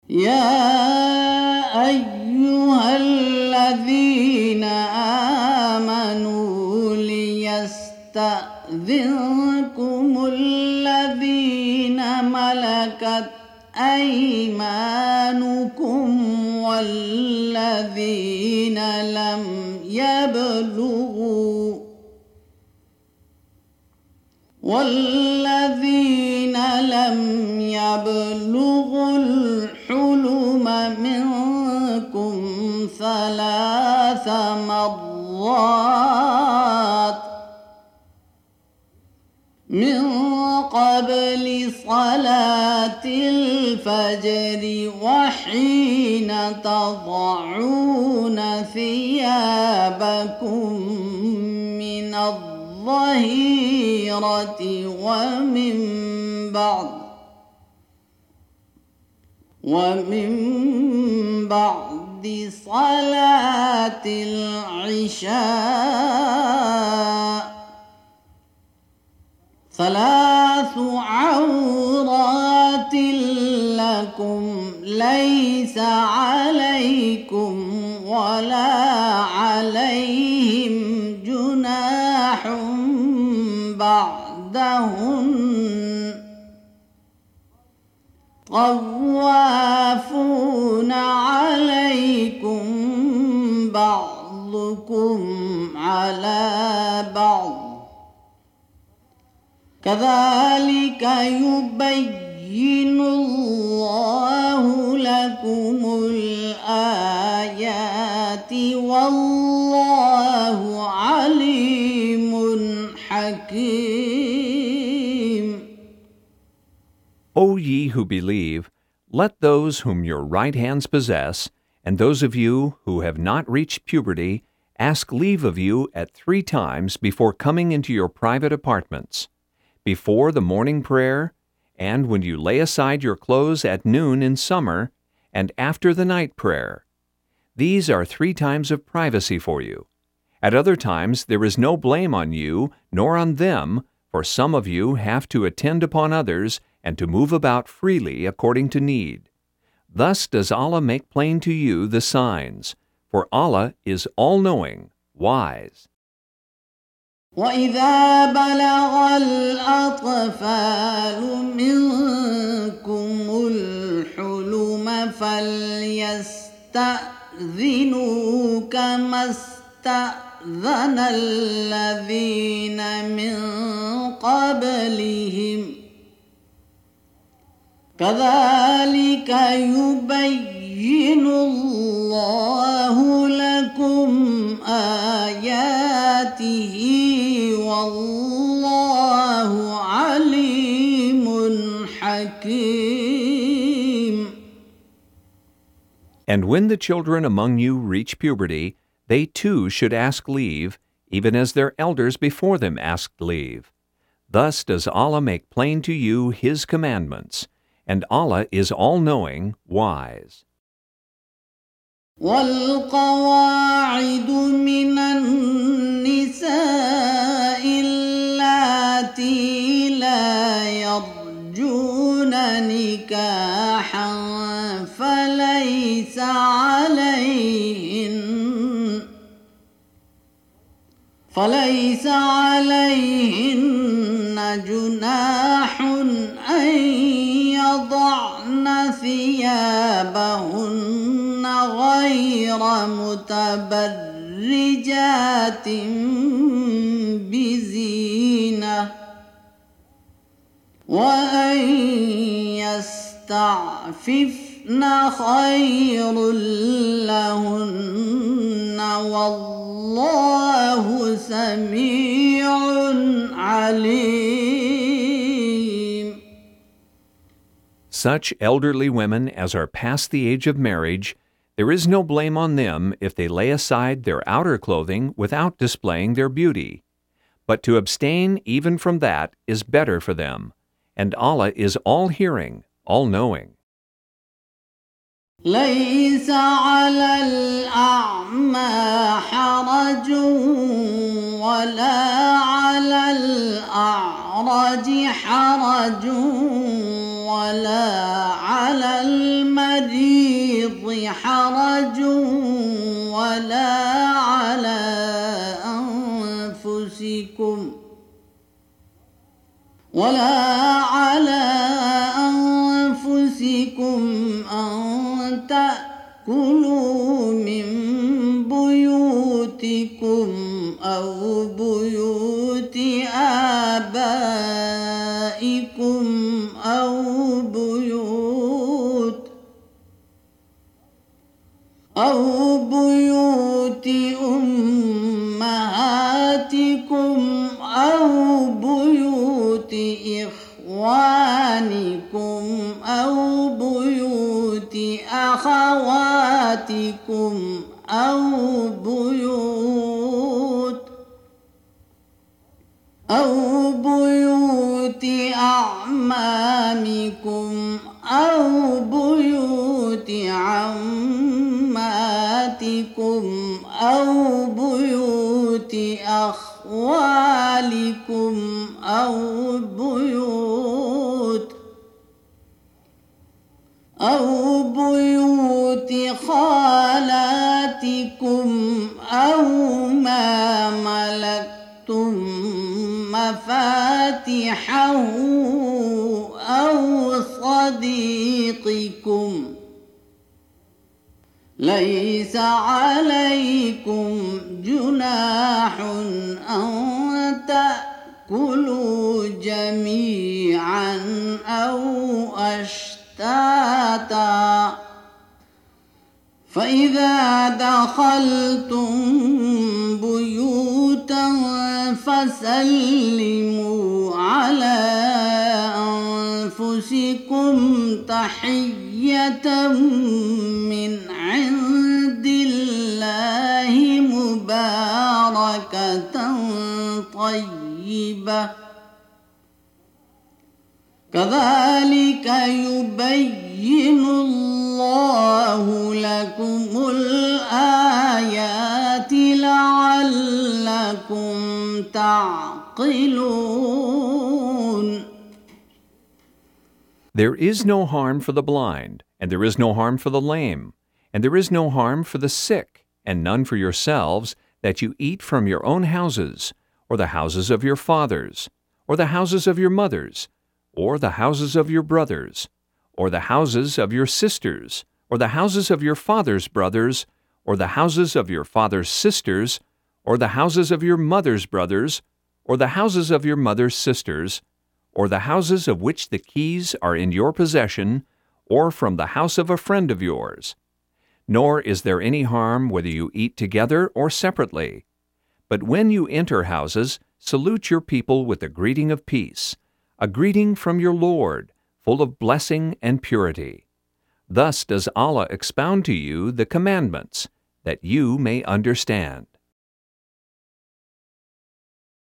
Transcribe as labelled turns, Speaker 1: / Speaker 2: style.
Speaker 1: يا أيها الذين آمنوا ليستأذنكم الذين ملكت أيمانكم والذين لم يبلغوا الحلم منكم 3 مرات من قبل صلاة الفجر وحين تضعون ثيابكم من الظهيرة ومن بعد صلاة العشاء 3 عورات لكم ليس عليكم ولا عليهم جناح بعدهن طوافون عليكم بعضكم على بعض كذلك يبين الله لكم الآيات والله عليم حكيم.
Speaker 2: O ye who believe, let those whom your right hands possess, and those of you who have not reached puberty, ask leave of you at 3 times before coming into your private apartments, before the morning prayer, and when you lay aside your clothes at noon in summer, and after the night prayer. These are 3 times of privacy for you. At other times there is no blame on you, nor on them, for some of you have to attend upon others and to move about freely according to need. Thus does Allah make plain to you the signs, for Allah is all-knowing, wise.
Speaker 1: وَإِذَا بَلَغَ الْأَطْفَالُ مِنكُمُ الْحُلُمَ فَلْيَسْتَأْذِنُوا كَمَا اسْتَأْذَنَ الَّذِينَ مِن قَبْلِهِمْ كَذَلِكَ يُبَيِّنُ اللَّهُ لَكُمْ آيَاتِهِ وَاللَّهُ عَلِيمٌ حَكِيمٌ.
Speaker 2: And when the children among you reach puberty, they too should ask leave, even as their elders before them asked leave. Thus does Allah make plain to you His commandments, and Allah is all-knowing, wise.
Speaker 1: والقواعد من النساء اللاتي لا يرجون نكاحا فليس عليهن جناح أن يضعن ثيابهن غير متبرجات بزينة وأن يستعففن خير لهن والله سميع عليم.
Speaker 2: Such elderly women as are past the age of marriage, there is no blame on them if they lay aside their outer clothing without displaying their beauty. But to abstain even from that is better for them, and Allah is all-hearing, all-knowing.
Speaker 1: ليس على الأعمى حرج ولا على الأعرج حرج ولا على المريض المريض حرج ولا على أنفسكم أن تأكلوا من بيوتكم أو بيوت آبائكم أو بيوت أمهاتكم أو بيوت إخوانكم أو بيوت أخواتكم أو بيوت أعمامكم أو بيوت عماتكم أو بيوت أخوالكم أو بيوت خالاتكم أو ما ملكتم مفاتحه أو صديقكم. ليس عليكم جناح أن تأكلوا جميعا أو أشتاتا، فإذا دخلتم بيوتا فسلموا على أنفسكم تحية من عند الله مباركة طيبة، كذلك يبين الله لكم الآيات لعلكم تعقلون.
Speaker 2: There is no harm for the blind, and there is no harm for the lame, and there is no harm for the sick, and none for yourselves, that you eat from your own houses, or the houses of your fathers, or the houses of your mothers, or the houses of your brothers, or the houses of your sisters, or the houses of your father's brothers, or the houses of your father's sisters, or the houses of your mother's brothers, or the houses of your mother's sisters, or the houses of which the keys are in your possession, or from the house of a friend of yours. Nor is there any harm whether you eat together or separately. But when you enter houses, salute your people with the greeting of peace, a greeting from your Lord, full of blessing and purity. Thus does Allah expound to you the commandments, that you may understand.